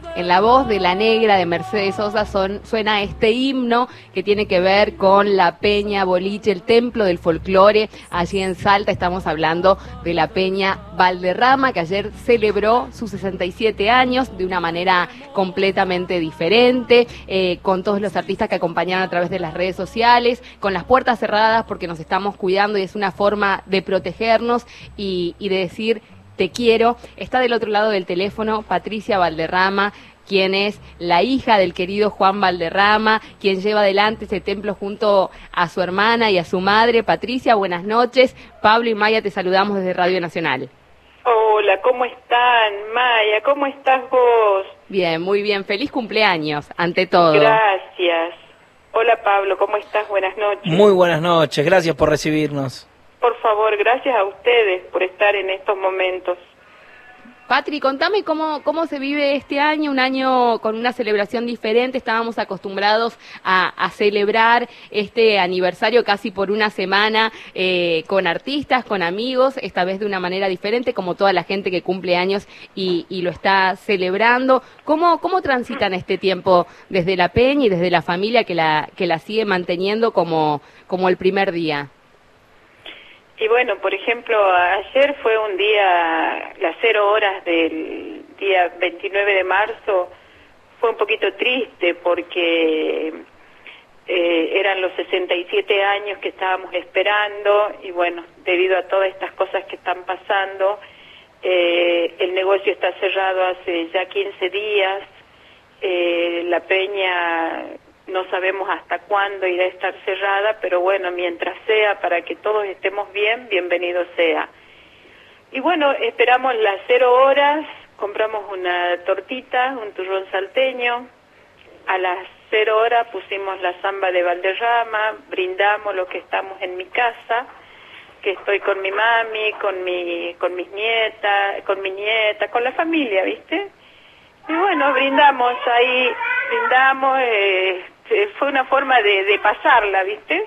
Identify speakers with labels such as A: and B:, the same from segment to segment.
A: En la voz de la negra de Mercedes Sosa suena este himno que tiene que ver con la Peña Boliche, el templo del folclore. Allí en Salta estamos hablando de la Peña Valderrama, que ayer celebró sus 67 años de una manera completamente diferente, con todos los artistas que acompañaron a través de las redes sociales, con las puertas cerradas porque nos estamos cuidando y es una forma de protegernos y de decir te quiero. Está del otro lado del teléfono Patricia Valderrama, quien es la hija del querido Juan Valderrama, quien lleva adelante ese templo junto a su hermana y a su madre. Patricia, buenas noches. Pablo y Maya, te saludamos desde Radio Nacional.
B: Hola, ¿cómo están? Maya, ¿cómo estás vos?
A: Bien, muy bien. Feliz cumpleaños, ante todo.
B: Gracias. Hola, Pablo, ¿cómo estás? Buenas noches.
C: Muy buenas noches, gracias por recibirnos.
B: Por favor, gracias a ustedes por estar en estos momentos.
A: Patri, contame cómo se vive este año, un año con una celebración diferente. Estábamos acostumbrados a celebrar este aniversario casi por una semana con artistas, con amigos, esta vez de una manera diferente, como toda la gente que cumple años y lo está celebrando. ¿Cómo transitan este tiempo desde la Peña y desde la familia que la sigue manteniendo como el primer día?
B: Y bueno, por ejemplo, ayer fue un día, las 0 horas del día 29 de marzo, fue un poquito triste porque eran los 67 años que estábamos esperando y bueno, debido a todas estas cosas que están pasando, el negocio está cerrado hace ya 15 días, la peña no sabemos hasta cuándo irá a estar cerrada, pero bueno, mientras sea, para que todos estemos bien, bienvenido sea. Y bueno, esperamos las 0 horas, compramos una tortita, un turrón salteño, a las 0 horas pusimos la samba de Valderrama, brindamos lo que estamos en mi casa, que estoy con mi mami, con mis nietas, con mi nieta, con la familia, ¿viste? Y bueno, brindamos, fue una forma de pasarla, ¿viste?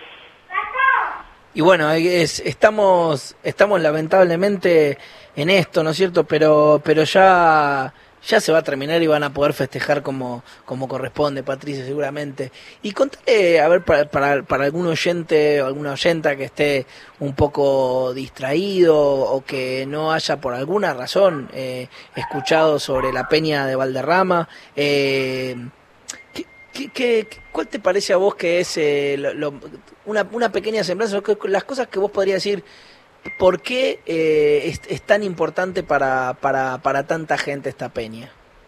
C: Y bueno, estamos lamentablemente en esto, ¿no es cierto? Pero ya se va a terminar y van a poder festejar como corresponde, Patricia, seguramente. Y contale, a ver, para algún oyente o alguna oyenta que esté un poco distraído o que no haya por alguna razón escuchado sobre la Peña de Valderrama, ¿cuál te parece a vos que es una pequeña semblanza, las cosas que vos podrías decir, por qué es tan importante para tanta gente esta peña?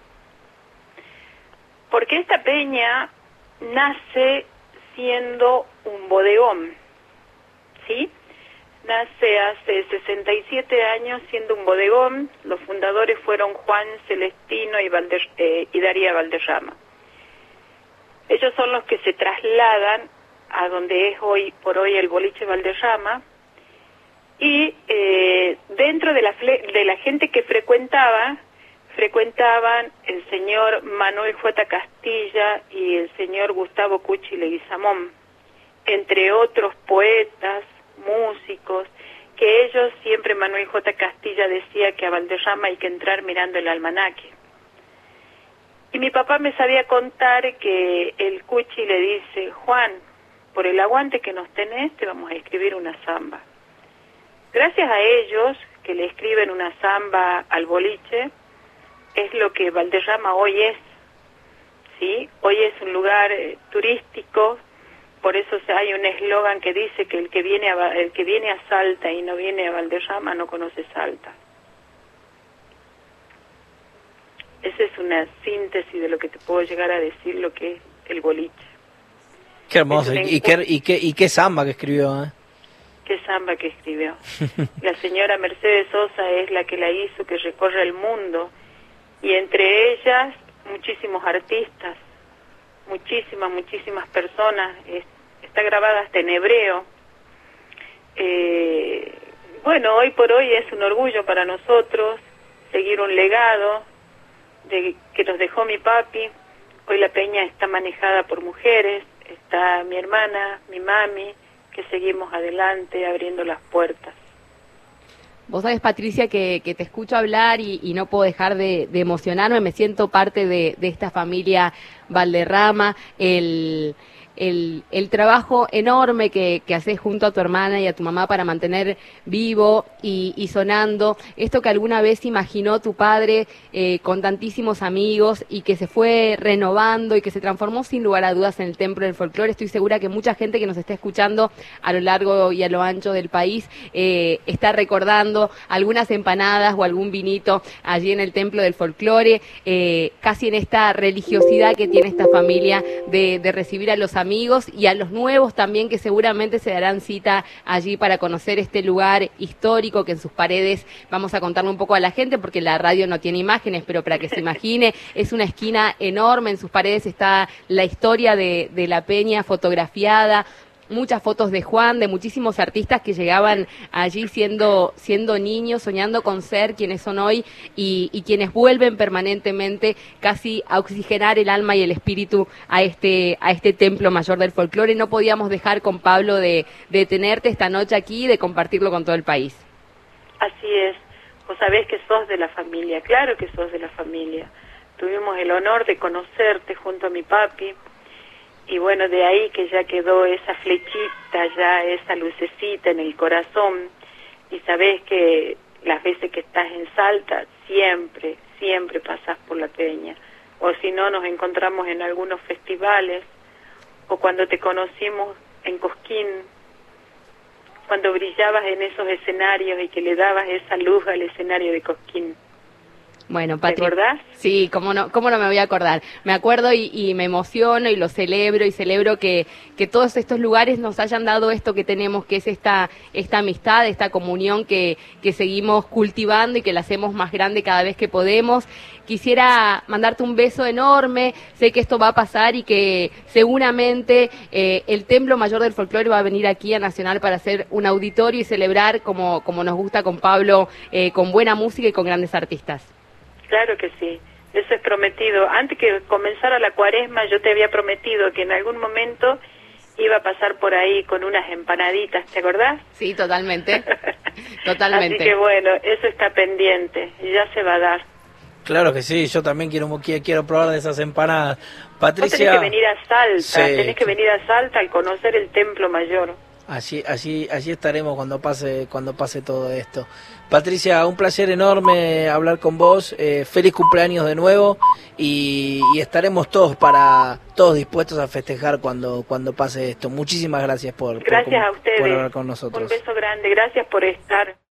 B: Porque esta peña nace siendo un bodegón, ¿sí? Nace hace 67 años siendo un bodegón. Los fundadores fueron Juan Celestino y Daría Valderrama. Ellos son los que se trasladan a donde es hoy por hoy el boliche Valderrama y dentro de la gente que frecuentaban el señor Manuel J. Castilla y el señor Gustavo Cuchi Leguizamón, entre otros poetas, músicos, que ellos siempre, Manuel J. Castilla decía que a Valderrama hay que entrar mirando el almanaque. Y mi papá me sabía contar que el Cuchi le dice, Juan, por el aguante que nos tenés, te vamos a escribir una samba. Gracias a ellos, que le escriben una samba al boliche, es lo que Valderrama hoy es, ¿sí? Hoy es un lugar turístico, por eso hay un eslogan que dice que el que viene a Salta y no viene a Valderrama no conoce Salta. Esa es una síntesis de lo que te puedo llegar a decir lo que es el boliche.
C: Qué hermoso, y qué samba que escribió, ¿eh?
B: Qué samba que escribió. La señora Mercedes Sosa es la que la hizo, que recorre el mundo, y entre ellas muchísimos artistas, muchísimas personas, está grabada hasta en hebreo. Bueno, hoy por hoy es un orgullo para nosotros seguir un legado que nos dejó mi papi. Hoy la peña está manejada por mujeres, está mi hermana, mi mami, que seguimos adelante abriendo las puertas.
A: Vos sabés, Patricia, que te escucho hablar y no puedo dejar de emocionarme, me siento parte de esta familia Valderrama, el trabajo enorme que haces junto a tu hermana y a tu mamá para mantener vivo y sonando, esto que alguna vez imaginó tu padre con tantísimos amigos y que se fue renovando y que se transformó sin lugar a dudas en el Templo del Folclore. Estoy segura que mucha gente que nos está escuchando a lo largo y a lo ancho del país está recordando algunas empanadas o algún vinito allí en el Templo del Folclore, casi en esta religiosidad que tiene esta familia de recibir a los amigos y a los nuevos también, que seguramente se darán cita allí para conocer este lugar histórico que en sus paredes, vamos a contarle un poco a la gente porque la radio no tiene imágenes, pero para que se imagine, es una esquina enorme, en sus paredes está la historia de la peña fotografiada, muchas fotos de Juan, de muchísimos artistas que llegaban allí siendo niños, soñando con ser quienes son hoy y quienes vuelven permanentemente casi a oxigenar el alma y el espíritu a este templo mayor del folclore. No podíamos dejar con Pablo de tenerte esta noche aquí y de compartirlo con todo el país.
B: Así es, vos sabés que sos de la familia, claro que sos de la familia. Tuvimos el honor de conocerte junto a mi papi. Y bueno, de ahí que ya quedó esa flechita, ya esa lucecita en el corazón. Y sabés que las veces que estás en Salta, siempre pasás por la peña. O si no, nos encontramos en algunos festivales. O cuando te conocimos en Cosquín, cuando brillabas en esos escenarios y que le dabas esa luz al escenario de Cosquín.
A: Bueno, Patri,
B: ¿te acordás?
A: Sí, cómo no me voy a acordar. Me acuerdo y me emociono y lo celebro y celebro que todos estos lugares nos hayan dado esto que tenemos, que es esta amistad, esta comunión que seguimos cultivando y que la hacemos más grande cada vez que podemos. Quisiera mandarte un beso enorme, sé que esto va a pasar y que seguramente el Templo Mayor del Folclore va a venir aquí a Nacional para hacer un auditorio y celebrar como nos gusta con Pablo, con buena música y con grandes artistas.
B: Claro que sí, eso es prometido. Antes que comenzara la cuaresma yo te había prometido que en algún momento iba a pasar por ahí con unas empanaditas, ¿te acordás?
A: Sí, totalmente, totalmente.
B: Así que bueno, eso está pendiente y ya se va a dar.
C: Claro que sí, yo también quiero probar de esas empanadas. Patricia,
B: vos tenés que venir a Salta,
C: sí,
B: tenés que venir a Salta al conocer el Templo Mayor.
C: Allí estaremos cuando pase todo esto. Patricia, un placer enorme hablar con vos. Feliz cumpleaños de nuevo y estaremos todos dispuestos a festejar cuando pase esto. Muchísimas gracias por
B: a ustedes.
C: por hablar con nosotros.
B: Un beso grande, gracias por estar.